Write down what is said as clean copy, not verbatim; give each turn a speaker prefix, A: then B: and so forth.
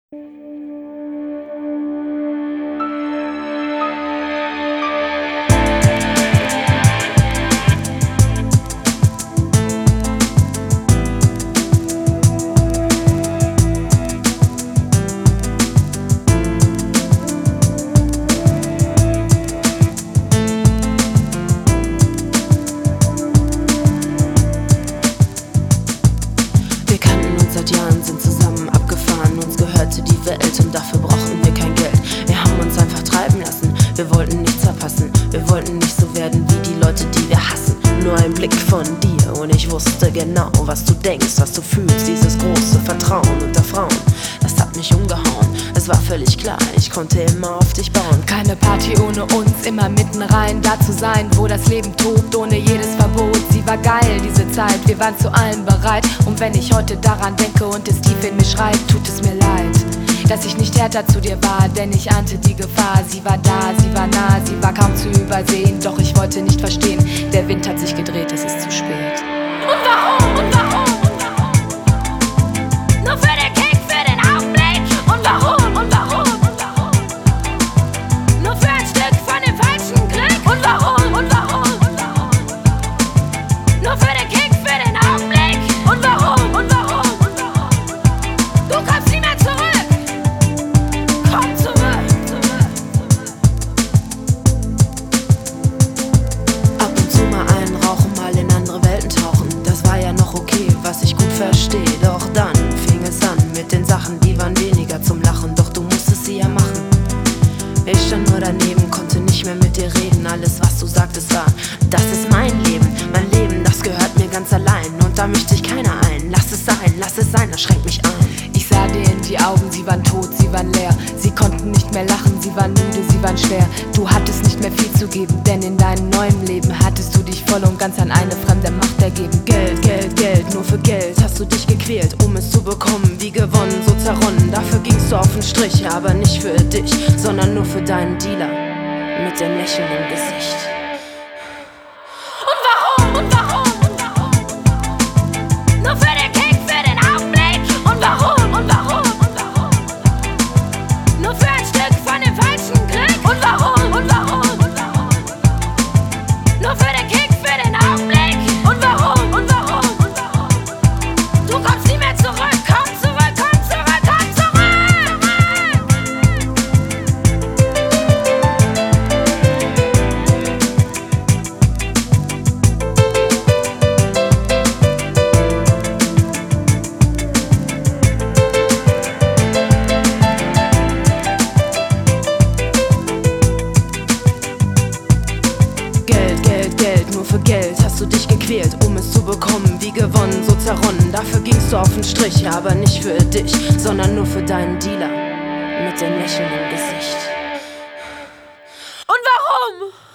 A: Seit Jahren sind zusammen abgefahren, uns gehörte die Welt und dafür brauchten wir kein Geld. Wir haben uns einfach treiben lassen, wir wollten nichts verpassen, wir wollten nicht so werden wie die Leute, die wir hassen. Nur ein Blick von dir und ich wusste genau, was du denkst, was du fühlst. Dieses große Vertrauen unter Frauen, das hat mich umgehauen. Es war völlig klar, ich konnte immer auf dich bauen.
B: Keine Party ohne uns, immer mitten rein, da zu sein, wo das Leben tobt, ohne jedes Verbot. Sie war geil, diese Zeit, wir waren zu allem bereit. Und wenn ich heute daran denke und es tief in mir schreit, tut es mir leid, dass ich nicht härter zu dir war, denn ich ahnte die Gefahr. Sie war da, sie war nah, sie war kaum zu übersehen, doch ich wollte nicht verstehen, der Wind hat sich gedreht, es ist zu spät.
C: Und warum? Und warum? Nur für den Kick, für den Augenblick. Und warum? Und warum? Und warum? Nur für ein Stück von dem falschen Glück. Und warum? Und warum? Und warum? Nur für den Kick, für den Augenblick. Und warum? Und warum? Und warum? Du kommst nie mehr zurück. Komm zurück.
A: Ab und zu mal einen rauchen, mal in andere Welten tauchen. Das war ja noch okay, was ich gut verstehe. Doch dann fing es an mit den Sachen, die waren weniger zum Lachen. Doch du musstest sie ja machen. Ich stand nur daneben, konnte nicht mehr mit dir reden. Alles, was du sagtest, war: das ist mein Leben, das gehört mir ganz allein. Und da mischt sich keiner ein. Lass es sein, das schränkt mich ein.
B: Ich sah dir in die Augen, sie waren tot, sie waren leer. Sie konnten nicht mehr lachen, sie waren müde, sie waren schwer. Du hattest nicht mehr viel zu geben, denn in deinem neuen Leben hattest du dich voll und ganz an eine fremde Macht ergeben.
A: Geld, Geld, Geld, nur für Geld hast du dich gequält, um es zu bekommen. Wie gewonnen, so zerronnen. Dafür gingst du auf den Strich, aber nicht für dich, sondern nur für deinen Dealer mit dem Lächeln im Gesicht.
C: Und warum? Und warum? Und warum? Nur für den Kick, für den Augenblick. Und warum? Und warum? Und warum? Nur für ein Stück von dem falschen Glück. Und warum? Und warum? Und warum? Nur für den Kick, für den Augenblick. Und warum? Und warum? Und warum? Du kommst nie mehr zurück. Komm zurück, komm zurück, komm zurück.
A: Geld, Geld, Geld, nur für Geld hast du dich gequält, um es zu bekommen. Wie gewonnen, so zerronnen. Dafür gingst du auf den Strich, aber nicht für dich, sondern nur für deinen Dealer mit dem Lächeln im Gesicht.
C: Und warum?